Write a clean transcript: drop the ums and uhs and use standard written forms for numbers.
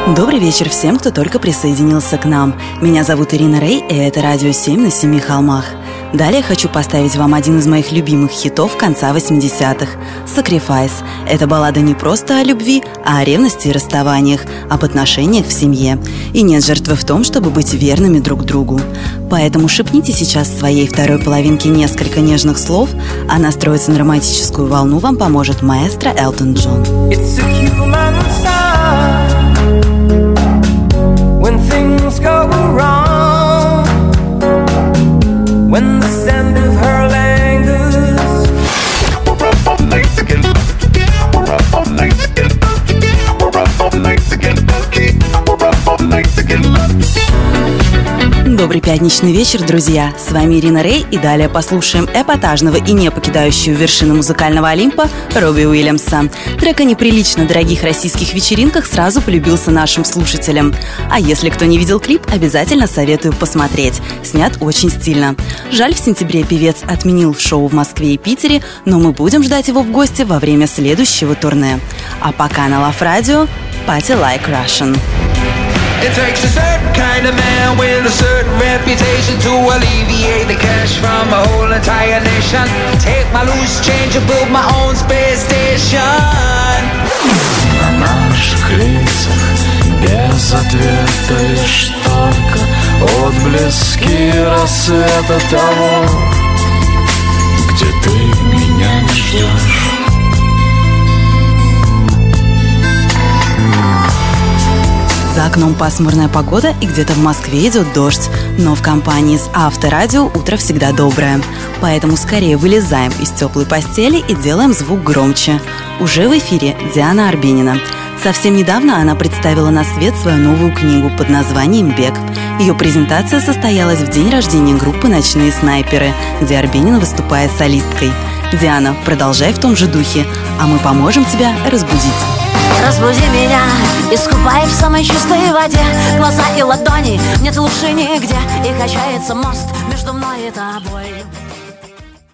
Добрый вечер всем, кто только присоединился к нам. Меня зовут Ирина Рэй, и это Радио 7 на Семи холмах. Далее хочу поставить вам один из моих любимых хитов конца 80-х – «Sacrifice». Это баллада не просто о любви, а о ревности и расставаниях, об отношениях в семье. И нет жертвы в том, чтобы быть верными друг другу. Поэтому шепните сейчас своей второй половинке несколько нежных слов, а настроиться на романтическую волну вам поможет маэстро Элтон Джон. When things go wrong, when the scent of her lingers, we're up all night again, we're up all night again, we're up all night again, we're up all night again. Добрый пятничный вечер, друзья! С вами Ирина Рэй, и далее послушаем эпатажного и не покидающую вершины музыкального Олимпа Робби Уильямса. Трек о неприлично дорогих российских вечеринках сразу полюбился нашим слушателям. А если кто не видел клип, обязательно советую посмотреть. Снят очень стильно. Жаль, в сентябре певец отменил шоу в Москве и Питере, но мы будем ждать его в гости во время следующего турне. А пока на Love Radio Party Like Russian. It takes a certain kind of man with a certain reputation to alleviate the cash from a whole entire nation. Take my loose change and build my own space station. На наших лицах без ответа лишь только отблески рассвета того, где ты меня не ждешь. За окном пасмурная погода, и где-то в Москве идет дождь. Но в компании с Авторадио утро всегда доброе. Поэтому скорее вылезаем из теплой постели и делаем звук громче. Уже в эфире Диана Арбенина. Совсем недавно она представила на свет свою новую книгу под названием «Бег». Ее презентация состоялась в день рождения группы «Ночные снайперы», где Арбенина выступает солисткой. Диана, продолжай в том же духе, а мы поможем тебя разбудить. Разбуди меня, искупай в самой чистой воде. Глаза и ладони, нет лучше нигде. И качается мост между мной и тобой.